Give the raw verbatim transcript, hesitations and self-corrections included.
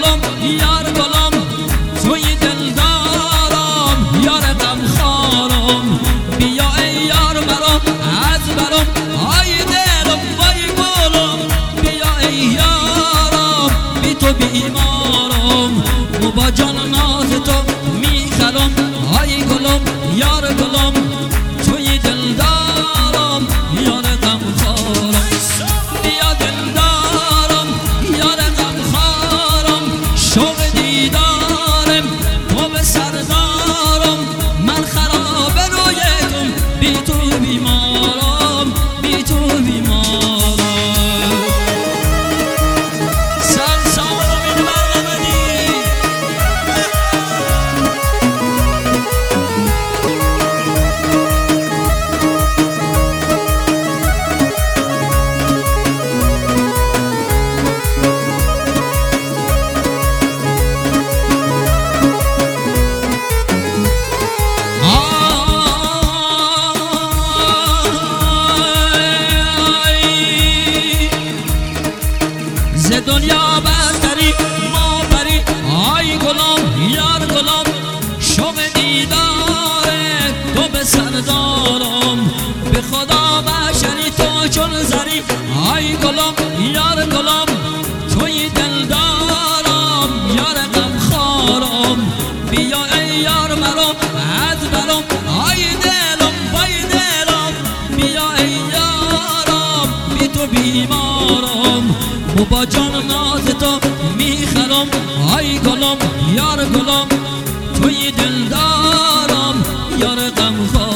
گلم یار گلم توی دلدارم یار غمخوارم بیا ای یار مرا از برم ای دلم وای گلم بیا ای یارم بی تو بیمارم و با جان ناز تو میخرم ای گلم یار گلم توی دلدارم یار غمخوارم بیا دلدارم یار غمخوارم شوق دیدارم تو به سردارم من خراب رویتم بی تو بیمارم بی تو بیمارم سر سالم این برنامدی ز دنیا برتری ما بری آی گلم یار گلم شوق دیدار تو به سردارم به خدا بشری تو چون زری آی گلم یار گلم توی دلدارم یار غمخوارم بیا ای یار مرا از برم آی دلم وای دلم بیا ای یارم بی تو بیمارم و با جان ناز تو میخرم ای گلم یار گلم توی دلدارم یار غمخوارم